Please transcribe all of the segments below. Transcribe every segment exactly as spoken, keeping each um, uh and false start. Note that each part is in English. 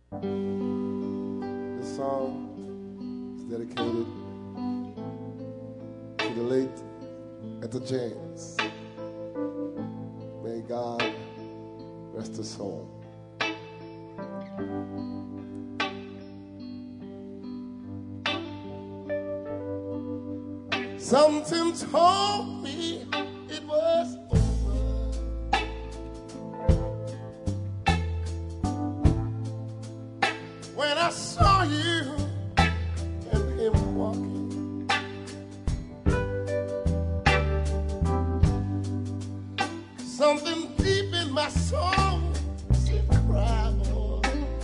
This song is dedicated to the late Etta James. May God rest his soul. Something told me it was over when I saw you and him walking. Something deep in my soul said, cry, boy.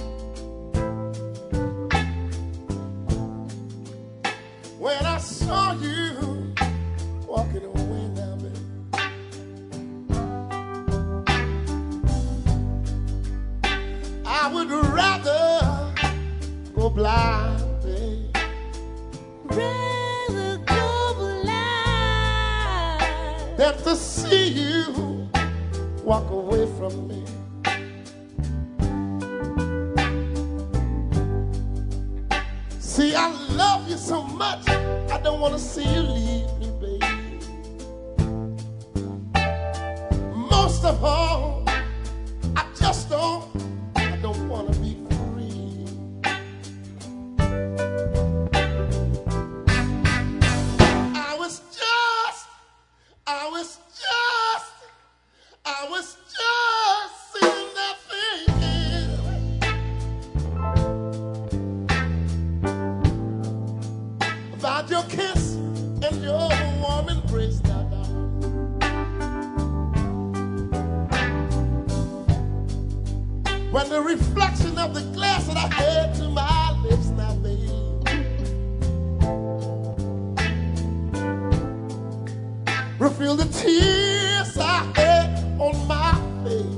When I saw you walking away now, baby, I would rather go blind, baby. Rather go blind Than to see you walk away from me. See, I love you so much, I don't want to see you leave me, baby. Most of all, I just don't, I don't want to be free. I was just, I was just, I was just sitting there thinking about your kiss and your warm embrace now, darling. When the reflection of the glass that I had to my lips now, babe, revealed the tears I had on my face.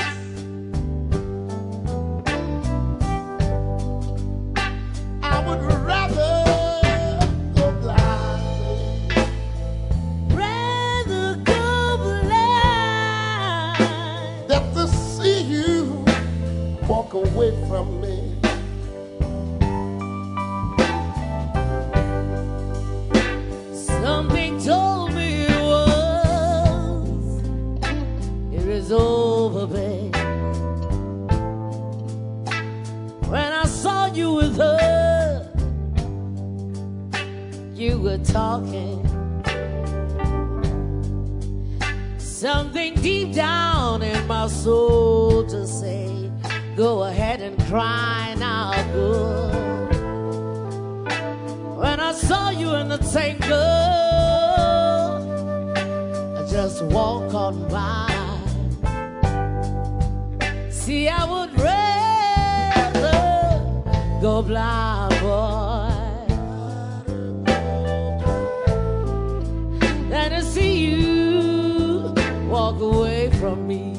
I would rather go blind, babe. Rather go blind Than to see you walk away from me. Something told me it was, it was over, babe. When I saw you with her, you were talking. Something deep down in my soul to say, go ahead and cry now, good. When I saw you in the tango, I just walk on by. See, I would rather go blind, boy, than to see you walk away from me.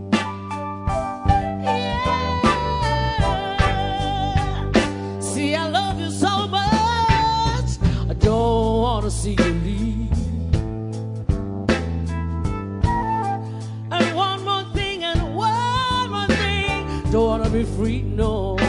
Yeah. See, I love you so much, I don't want to see you leave. And one more thing, and one more thing, don't want to be free, no.